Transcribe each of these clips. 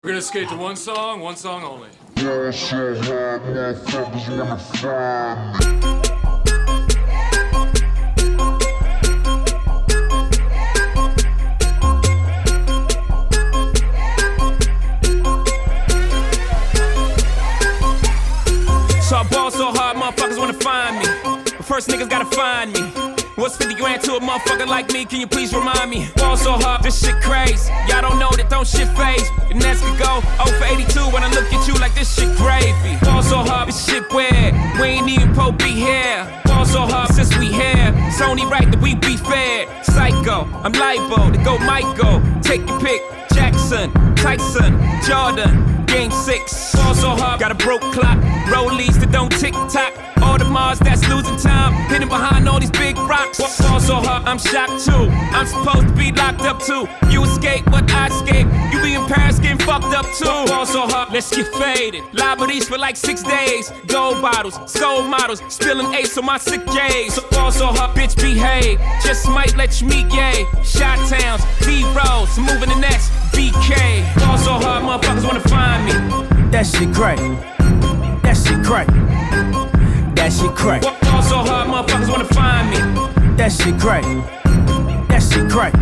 We're gonna skate to one song only. Yeah, so hard, motherfuckers wanna find me. So I ball so hard, motherfuckers wanna find me. But first niggas gotta find me. What's 50 grand to a motherfucker like me? Can you please remind me? Ball so hard, this shit crazy. Y'all don't know that don't shit phase. The Nets could go 0 for 82 when I look at you like this shit gravy. Ball so hard, this shit weird. We ain't even po be here. Ball so hard since we here. It's only right that we be fair. Psycho, I'm libo to go Michael. Take your pick. Jackson, Tyson, Jordan, Game 6. Ball so hard, got a broke clock. Rollies that don't tick tock. All the Mars that's losing time, hidden behind all these big rocks. Ball so hard, I'm shocked too. I'm supposed to be locked up too. You escape, but I escape. You be in Paris getting fucked up too. Ball so hard, let's get faded. Liberties for like 6 days. Gold bottles, skull models, spilling ace on my sick days. So ball so hard, bitch behave. Just might let you meet gay. Shot towns, B-rolls, moving the next BK. Ball so hard, motherfuckers wanna find me. That shit crack. That shit crack. That shit crack. Ball so hard, motherfuckers wanna find me. That shit crack. That shit crack.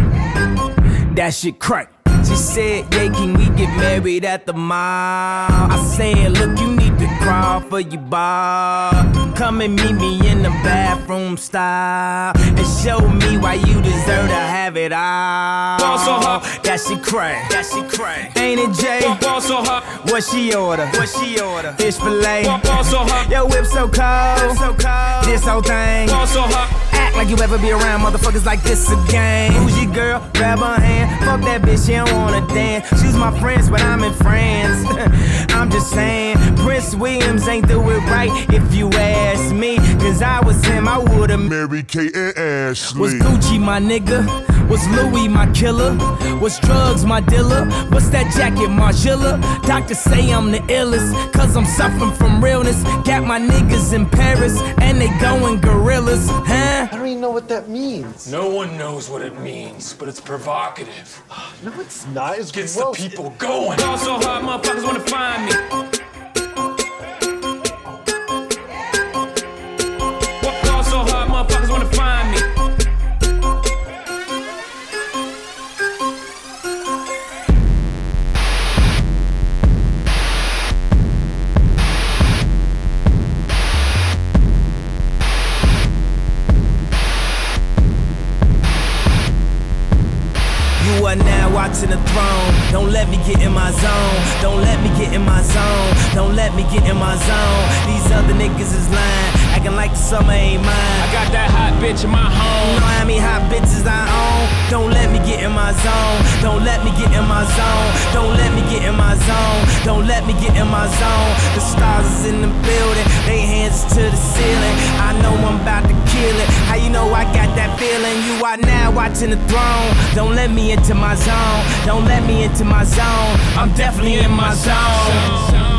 That shit crack. She said, yeah, can we get married at the mall? I said, look, you need to crawl for your bar. Come and meet me in the bathroom style and show me why you deserve to have it all. Ball so hard. That shit crack. That shit crack. Ain't it, Jay? Ball so hard. What she order? What she order? Fish fillet. Ball so hard. Your whip so cold. So cold. This whole thing. Ball so hard. Act like you ever be around motherfuckers like this again. Who's your girl? Grab her hand. Fuck that bitch, she don't wanna dance. She's my friends, but I'm in France. I'm just saying, Prince Williams ain't do it right if you ask me. Cause I was him, I would've Mary Kate and Ashley. Was Gucci my nigga? Was Louis my killer? Was drugs my dealer? What's that jacket, Margilla? Doctors say I'm the illest, cause I'm suffering from realness. Got my niggas in Paris, and they going gorillas, huh? I don't even know what that means. No one knows what it means, but it's provocative. No, it's not. It's Gets gross. the people going. Ball so hard, motherfuckers wanna find me. Ball so hard, motherfuckers wanna find me. You are now watching the throne. Don't let me get in my zone. Don't let me get in my zone. Don't let me get in my zone. These other niggas is lying, acting like the summer ain't mine. I got that hot bitch in my You home. know how many hot bitches I own? Don't let me get in my zone. Don't let me get in my zone. Don't let me get in my zone. Don't let me get in my zone. The stars is in the building, they hands to the ceiling. I know I'm about to kill it. How you know I got that feeling? You are now watching the throne. Don't let me into my zone. Don't let me into my zone. I'm definitely in my zone.